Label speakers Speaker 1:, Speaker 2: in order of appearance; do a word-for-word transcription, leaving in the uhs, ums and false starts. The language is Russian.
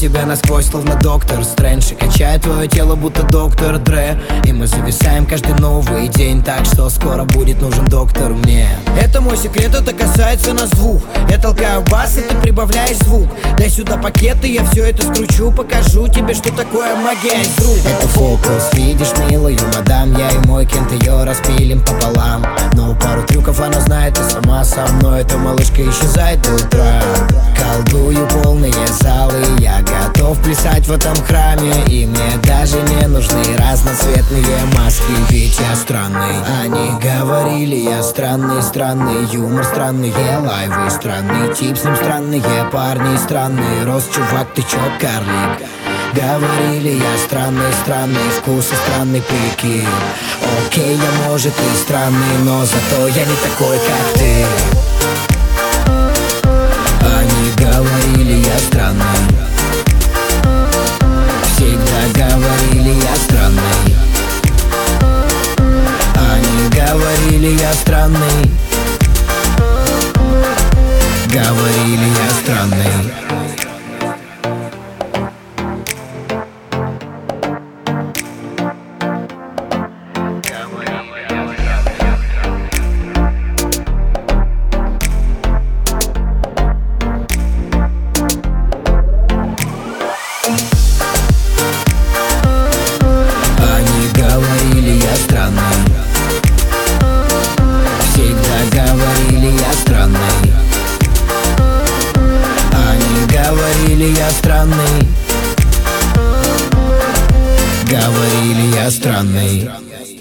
Speaker 1: тебя насквозь, словно доктор Стрэндж, и качает твое тело, будто доктор Дре. И мы зависаем каждый новый день, так что скоро будет нужен доктор мне. Это мой секрет, это касается нас двух. Я толкаю бас, и ты прибавляешь звук. Дай сюда пакет, и я все это скручу. Покажу тебе, что такое магия из рук. Это фокус, видишь милую мадам, я и мой кент ее распилим пополам. Но пару трюков она знает, и сама со мной эта малышка исчезает до утра. Колдую полные залы, я готов плясать в этом храме. И мне даже не нужны разноцветные маски, ведь я странный. Они говорили, я странный, странный юмор, странные лайвы, странный тип, с ним странные парни, странный рост, чувак, ты чё, карлик? Говорили, я странный, странный вкус и странный прикид. Окей, я может и странный, но зато я не такой, как ты. Они говорили, я странный. Всегда говорили, я странный. Они говорили, я странный. Говорили, я странный. Всегда говорили, я странный. Они говорили, я странный. Говорили, я странный.